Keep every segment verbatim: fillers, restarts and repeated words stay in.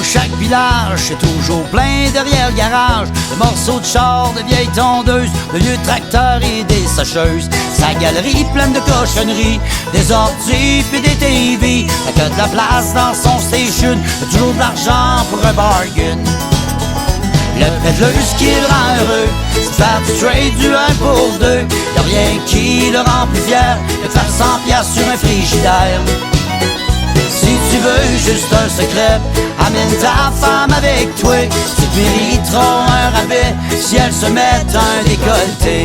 chaque village, c'est toujours plein derrière le garage de morceaux de char, de vieilles tondeuses, de vieux tracteurs et des sacheuses. Sa galerie pleine de cochonneries, des orties pis des T V. Fait que de la place dans son station, toujours de l'argent pour un bargain. Le pédaleur, ce qui le rend heureux, c'est de faire du trade du un pour deux. Y'a rien qui le rend plus fier que de faire cent piastres sur un frigidaire. Si tu veux juste un secret, amène ta femme avec toi. Tu te mériteras un rabais si elle se met un décolleté.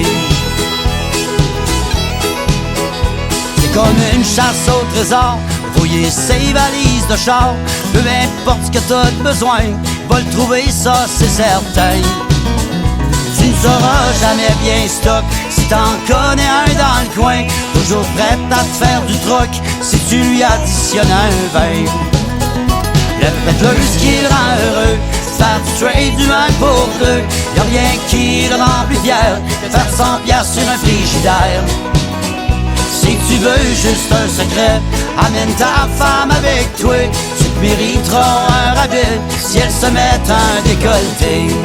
C'est comme une chasse au trésor, fouiller ses valises de char. Peu importe ce que t'as besoin, va le trouver, ça c'est certain. Tu ne sauras jamais bien stock si t'en connais un dans le coin. Toujours prêt à te faire du troc si tu lui additionnes un vin. Le pédaleur, ce qui le rend heureux, c'est faire du trade du un pour deux. Y'a rien qui le rend plus fier que de faire cent piastres sur un frigidaire. Si tu veux juste un secret, amène ta femme avec toi. Tu te mériteras un rabais si elle se met un décolleté.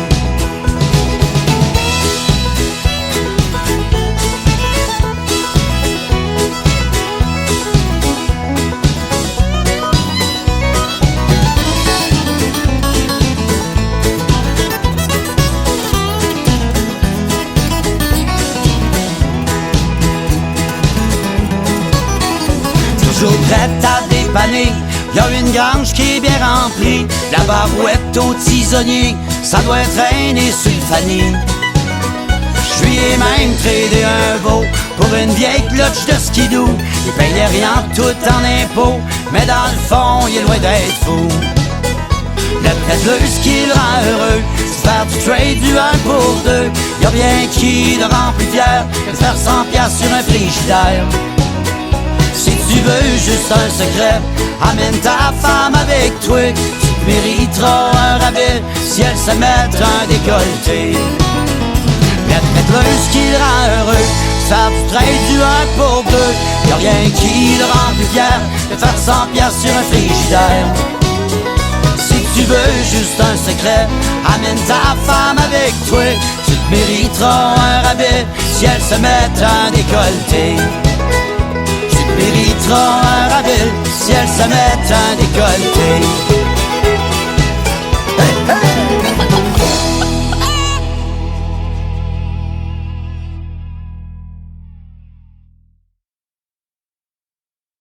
Toujours prête à dépanner, y'a une grange qui est bien remplie. La barouette au tisonnier, ça doit traîner sur le fanny. J'lui ai même tradé un veau pour une vieille clutch de skidoo. Il payait rien tout en impôts, mais dans le fond, il est loin d'être fou. Le pédaleur, ce qui le rend heureux, c'est faire du trade du un pour deux. Y'a rien qui le rend plus fier que de faire cent piastres sur un frigidaire. Si tu veux juste un secret, amène ta femme avec toi. Tu te mériteras un rabais si elle se met un décolleté. Le pédaleur, ce qui le rend heureux, c'est faire du trade du un pour deux. Y'a rien qui le rend plus fier que de faire cent piastres sur un frigidaire. Si tu veux juste un secret, amène ta femme avec toi. Tu te mériteras un rabais si elle se met un décolleté. Méritera un rabais si elle se met un décolleté. Hey, hey!